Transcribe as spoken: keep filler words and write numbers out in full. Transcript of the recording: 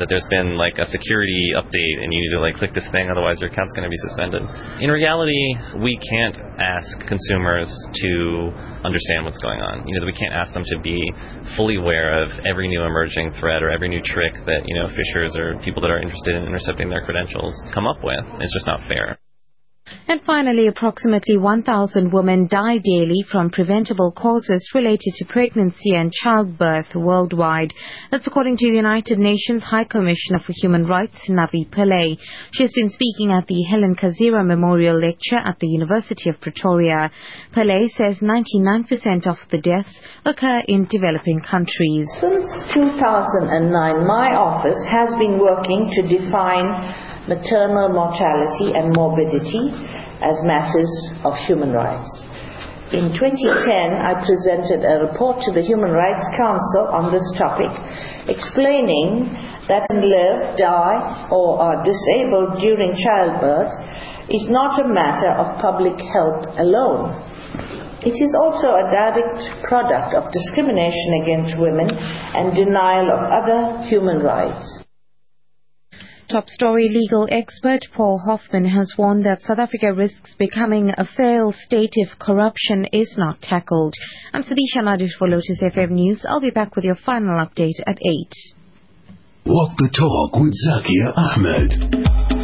that there's been like a security update and you need to like click this thing, otherwise your account's going to be suspended. In reality, we can't ask consumers to understand what's going on. You know, we can't ask them to be fully aware of every new emerging threat or every new trick that, you know, phishers or people that are interested in intercepting their credentials come up with. It's just not fair. And finally, approximately one thousand women die daily from preventable causes related to pregnancy and childbirth worldwide. That's according to the United Nations High Commissioner for Human Rights, Navi Pillay. She has been speaking at the Helen Kazira Memorial Lecture at the University of Pretoria. Pillay says ninety-nine percent of the deaths occur in developing countries. Since two thousand nine, my office has been working to define maternal mortality and morbidity as matters of human rights. In twenty ten, I presented a report to the Human Rights Council on this topic, explaining that live, die, or are disabled during childbirth is not a matter of public health alone. It is also a direct product of discrimination against women and denial of other human rights. Top story legal expert Paul Hoffman has warned that South Africa risks becoming a failed state if corruption is not tackled. I'm Sadisha Nadir for Lotus F M News. I'll be back with your final update at eight. Walk the talk with Zakia Ahmed.